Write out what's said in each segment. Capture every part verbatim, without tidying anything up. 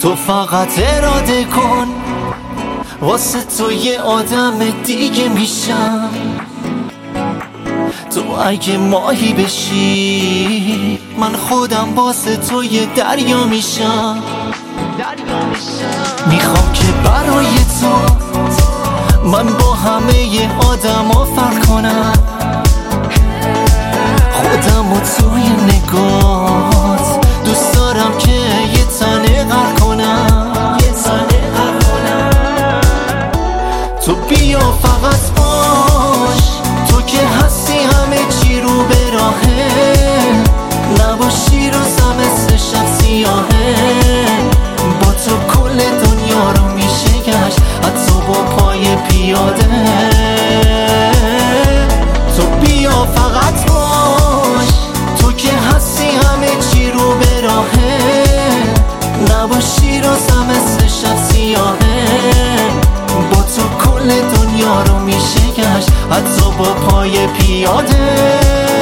تو فقط اراده کن، واسه تو یه آدم دیگه میشم. تو اگه ماهی بشی من خودم واسه تو یه دریا میشم. میخوام که برای تو من با همه آدم ها فرق کنم، خودم و توی نگات دوست دارم که یه تنه غرق کنم. تو بیا فقط باش، تو که هستی همه چی رو به راهه، نباشی روزم مثل شب سیاهه. با تو کل دنیا رو میشه گشت، حتی با پای پیاده. تو بیا فقط باش، تو که هستی همه چی رو به راهه، نباشی روزم مثل شب سیاهه. با تو کل دنیا رو میشه گشت، حتی با پای پیاده.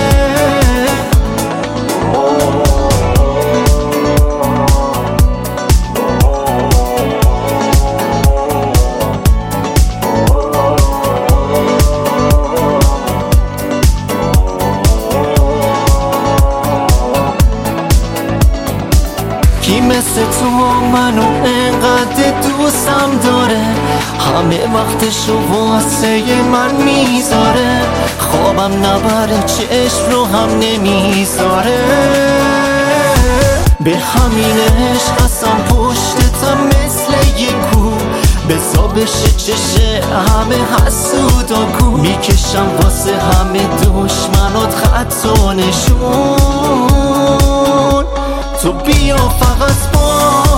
کی مثل تو منو انقدر دوستم داره، همه وقتشو واسه من میذاره، خوابم نبره چشم رو هم نمیذاره. به همین عشق هستم پشتتم مثل یک کو، بزا بشه چشه همه حسودا کو. میکشم واسه همه دشمنات خط و نشون. تو بیا فقط با